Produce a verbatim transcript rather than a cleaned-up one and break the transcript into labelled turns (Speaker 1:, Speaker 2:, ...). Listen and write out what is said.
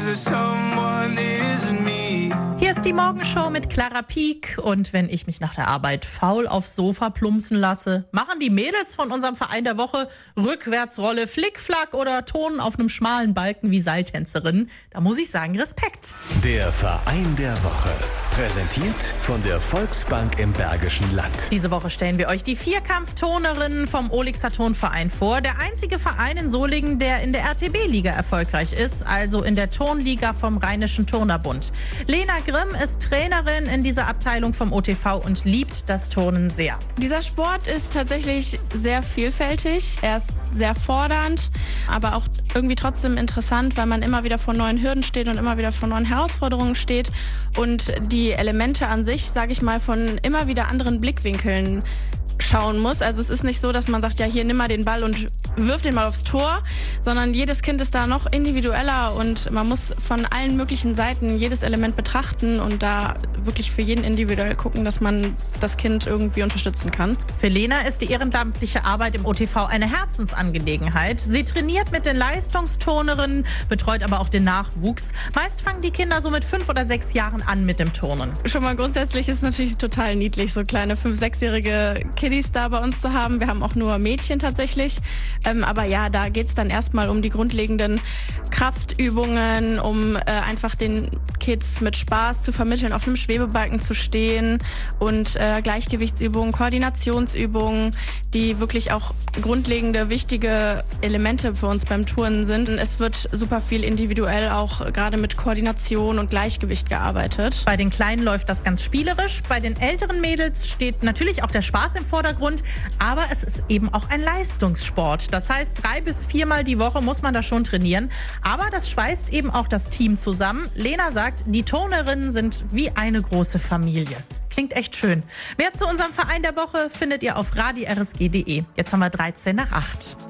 Speaker 1: that someone isn't me.
Speaker 2: Hier ist die Morgenshow mit Clara Pieck. Und wenn ich mich nach der Arbeit faul aufs Sofa plumpsen lasse, machen die Mädels von unserem Verein der Woche Rückwärtsrolle, Flickflack oder Ton auf einem schmalen Balken wie Seiltänzerinnen. Da muss ich sagen, Respekt.
Speaker 3: Der Verein der Woche. Präsentiert von der Volksbank im Bergischen Land.
Speaker 2: Diese Woche stellen wir euch die Vierkampftonerinnen vom Olixer Tonverein vor. Der einzige Verein in Solingen, der in der R T B-Liga erfolgreich ist, also in der Tonliga vom Rheinischen Turnerbund. Lena Grimm ist Trainerin in dieser Abteilung vom O T V und liebt das Turnen sehr.
Speaker 4: Dieser Sport ist tatsächlich sehr vielfältig. Er ist sehr fordernd, aber auch irgendwie trotzdem interessant, weil man immer wieder vor neuen Hürden steht und immer wieder vor neuen Herausforderungen steht und die Elemente an sich, sage ich mal, von immer wieder anderen Blickwinkeln schauen muss. Also es ist nicht so, dass man sagt, ja, hier nimm mal den Ball und wirf den mal aufs Tor, sondern jedes Kind ist da noch individueller und man muss von allen möglichen Seiten jedes Element betrachten und da wirklich für jeden individuell gucken, dass man das Kind irgendwie unterstützen kann.
Speaker 2: Für Lena ist die ehrenamtliche Arbeit im O T V eine Herzensangelegenheit. Sie trainiert mit den Leistungstonerinnen, betreut aber auch den Nachwuchs. Meist fangen die Kinder so mit fünf oder sechs Jahren an mit dem Turnen.
Speaker 4: Schon mal grundsätzlich ist es natürlich total niedlich, so kleine fünf-, sechsjährige Kiddies da bei uns zu haben. Wir haben auch nur Mädchen tatsächlich. Ähm, aber ja, da geht es dann erstmal um die grundlegenden Kraftübungen, um äh, einfach den Kids mit Spaß zu vermitteln, auf einem Schwebebalken zu stehen und äh, Gleichgewichtsübungen, Koordinationsübungen, die wirklich auch grundlegende, wichtige Elemente für uns beim Turnen sind. Es wird super viel individuell auch gerade mit Koordination und Gleichgewicht gearbeitet.
Speaker 2: Bei den Kleinen läuft das ganz spielerisch. Bei den älteren Mädels steht natürlich auch der Spaß im Vordergrund, aber es ist eben auch ein Leistungssport. Das heißt, drei bis viermal die Woche muss man da schon trainieren. Aber das schweißt eben auch das Team zusammen. Lena sagt, die Tonerinnen sind wie eine große Familie. Klingt echt schön. Mehr zu unserem Verein der Woche findet ihr auf radio r s g punkt d e. Jetzt haben wir dreizehn nach acht.